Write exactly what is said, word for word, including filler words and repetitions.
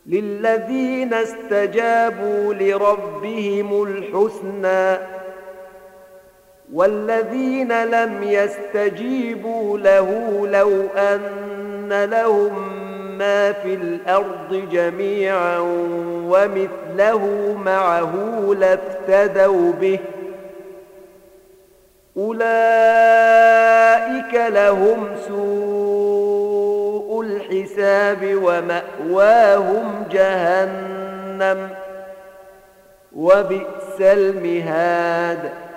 للذين استجابوا لربهم الحسنى والذين لم يستجيبوا له لو أن لهم ما في الأرض جميعا ومثله معه لافتدوا به أولئك لهم سوء الحساب ومأواهم جهنم وبئس المهاد